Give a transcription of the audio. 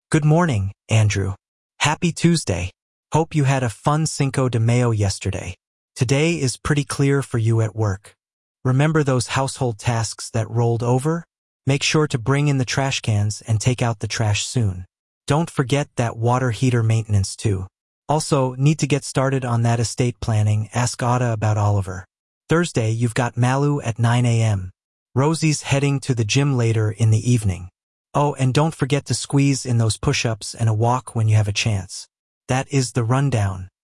Good morning, Andrew. Happy Tuesday. Hope you had a fun Cinco de Mayo yesterday. Today is pretty clear for you at work. Remember those household tasks that rolled over? Make sure to bring in the trash cans and take out the trash soon. Don't forget that water heater maintenance too. Also, need to get started on that estate planning. Ask Ada about Oliver. Thursday, you've got Malu at 9 a.m. Rosie's heading to the gym later in the evening. Oh, and don't forget to squeeze in those push-ups and a walk when you have a chance. That is the rundown.